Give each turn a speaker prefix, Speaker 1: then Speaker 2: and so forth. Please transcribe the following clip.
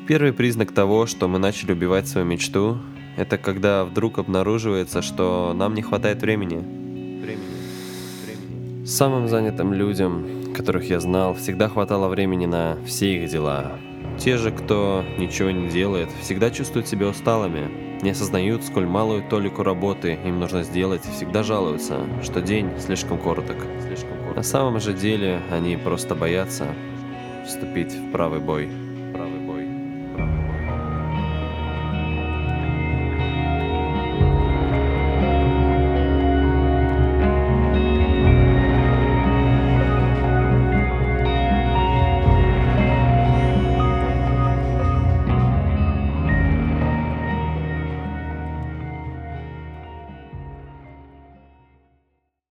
Speaker 1: Первый признак того, что мы начали убивать свою мечту, это когда вдруг обнаруживается, что нам не хватает времени. Самым занятым людям, которых я знал, всегда хватало времени на все их дела. Те же, кто ничего не делает, всегда чувствуют себя усталыми, не осознают, сколь малую толику работы им нужно сделать, и всегда жалуются, что день слишком короток. На самом же деле они просто боятся вступить в правый бой.